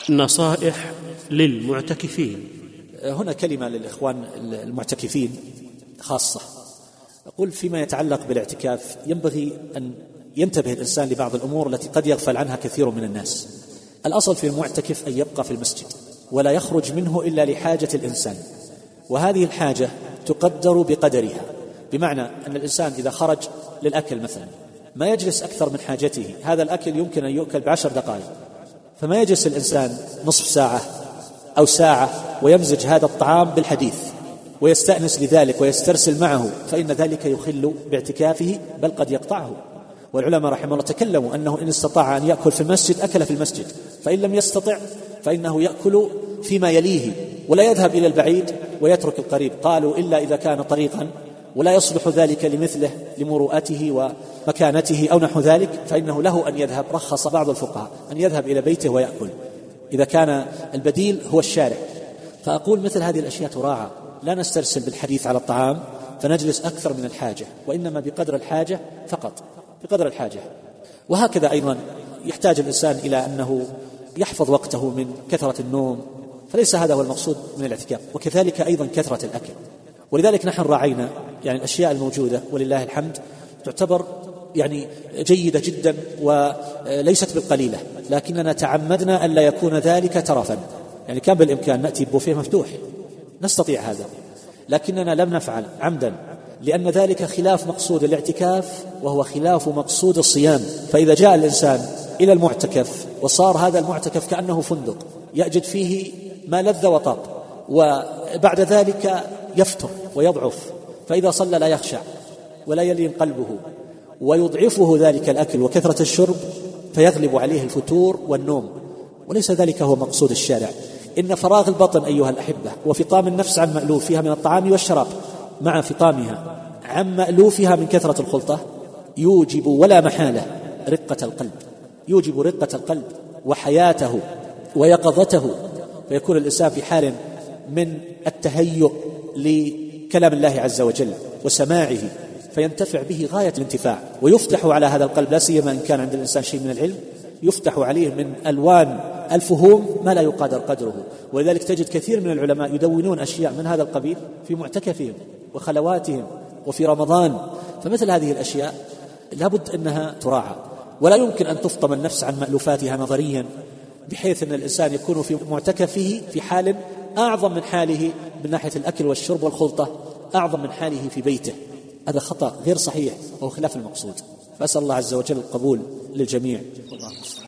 نصائح للمعتكفين. هنا كلمة للإخوان المعتكفين خاصة. أقول فيما يتعلق بالاعتكاف ينبغي أن ينتبه الإنسان لبعض الأمور التي قد يغفل عنها كثير من الناس. الأصل في المعتكف أن يبقى في المسجد ولا يخرج منه إلا لحاجة الإنسان، وهذه الحاجة تقدر بقدرها، بمعنى أن الإنسان إذا خرج للأكل مثلا ما يجلس أكثر من حاجته، هذا الأكل يمكن أن يؤكل ب10 دقائق، فما يجلس الإنسان نصف ساعة أو ساعة ويمزج هذا الطعام بالحديث ويستأنس لذلك ويسترسل معه، فإن ذلك يخل باعتكافه بل قد يقطعه. والعلماء رحمه الله تكلموا أنه إن استطاع أن يأكل في المسجد أكل في المسجد، فإن لم يستطع فإنه يأكل فيما يليه ولا يذهب إلى البعيد ويترك القريب. قالوا إلا إذا كان طريقا ولا يصلح ذلك لمثله لمروءته ومكانته أو نحو ذلك، فإنه له أن يذهب. رخص بعض الفقهاء أن يذهب إلى بيته ويأكل إذا كان البديل هو الشارع. فأقول مثل هذه الأشياء تراعى، لا نسترسل بالحديث على الطعام فنجلس أكثر من الحاجة، وإنما بقدر الحاجة فقط، بقدر الحاجة. وهكذا أيضا يحتاج الإنسان إلى أنه يحفظ وقته من كثرة النوم، فليس هذا هو المقصود من الاعتكاف، وكذلك أيضا كثرة الأكل. ولذلك نحن راعينا الأشياء الموجودة ولله الحمد تعتبر جيدة جدا وليست بالقليلة، لكننا تعمدنا أن لا يكون ذلك ترفا. كان بالإمكان نأتي ببوفيه مفتوح، نستطيع هذا، لكننا لم نفعل عمدا، لأن ذلك خلاف مقصود الاعتكاف وهو خلاف مقصود الصيام. فإذا جاء الإنسان إلى المعتكف وصار هذا المعتكف كأنه فندق يجد فيه ما لذ وطاب، وبعد ذلك يفتر ويضعف، فإذا صلى لا يخشع ولا يلين قلبه، ويضعفه ذلك الأكل وكثرة الشرب فيغلب عليه الفتور والنوم، وليس ذلك هو مقصود الشارع. إن فراغ البطن أيها الأحبة وفطام النفس عن مألوفها من الطعام والشراب مع فطامها عن مألوفها من كثرة الخلطة يوجب ولا محالة رقة القلب، يوجب رقة القلب وحياته ويقظته، فيكون الإنسان في حال من التهيؤ لكلام الله عز وجل وسماعه، فينتفع به غاية الانتفاع، ويفتح على هذا القلب، لا سيما إن كان عند الإنسان شيء من العلم، يفتح عليه من ألوان الفهوم ما لا يقادر قدره. ولذلك تجد كثير من العلماء يدونون أشياء من هذا القبيل في معتكفهم وخلواتهم وفي رمضان. فمثل هذه الأشياء لابد أنها تراعى، ولا يمكن أن تفطم النفس عن مألوفاتها نظريا، بحيث أن الإنسان يكون في معتكفه في حال أعظم من حاله من ناحية الأكل والشرب والخلطة، أعظم من حاله في بيته. هذا خطأ غير صحيح وهو خلاف المقصود. فأسأل الله عز وجل القبول للجميع.